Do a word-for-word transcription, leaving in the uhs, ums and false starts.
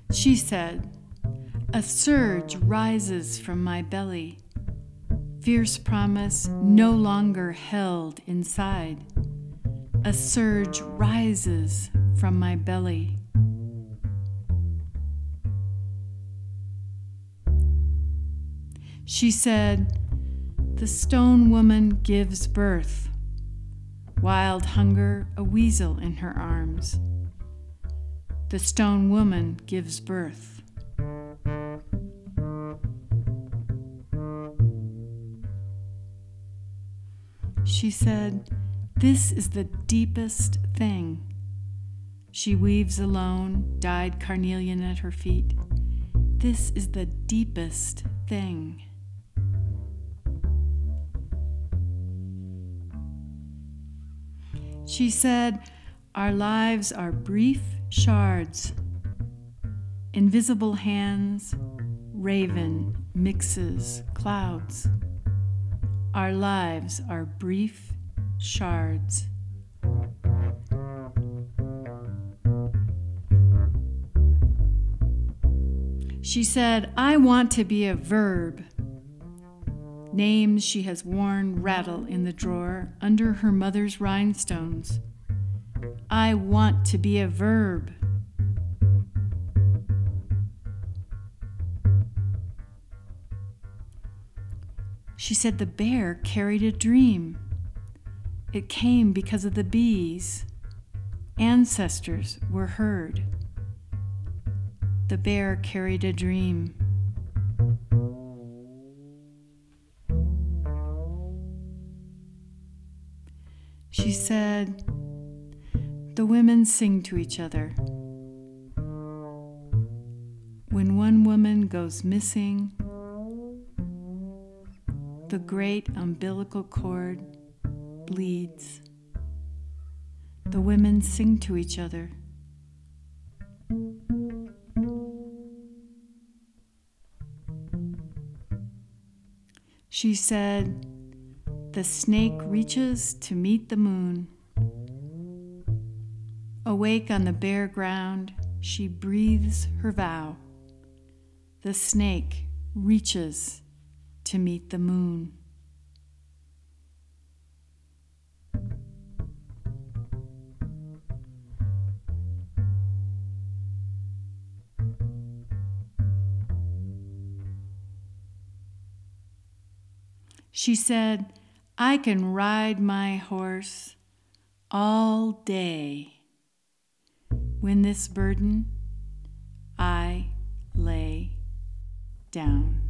She said, "A surge rises from my belly, fierce promise no longer held inside. A surge rises from my belly." She said, "The stone woman gives birth, wild hunger a weasel in her arms. The stone woman gives birth." She said, "This is the deepest thing." She weaves alone, dyed carnelian at her feet. This is the deepest thing. She said, "Our lives are brief shards. Invisible hands, raven mixes clouds. Our lives are brief shards." She said, "I want to be a verb." Names she has worn rattle in the drawer under her mother's rhinestones. I want to be a verb. She said the bear carried a dream. It came because of the bees. Ancestors were heard. The bear carried a dream. She said, "The women sing to each other. When one woman goes missing, the great umbilical cord bleeds. The women sing to each other." She said, "The snake reaches to meet the moon. Awake on the bare ground, she breathes her vow. The snake reaches to meet the moon." She said, "I can ride my horse all day when this burden I lay down."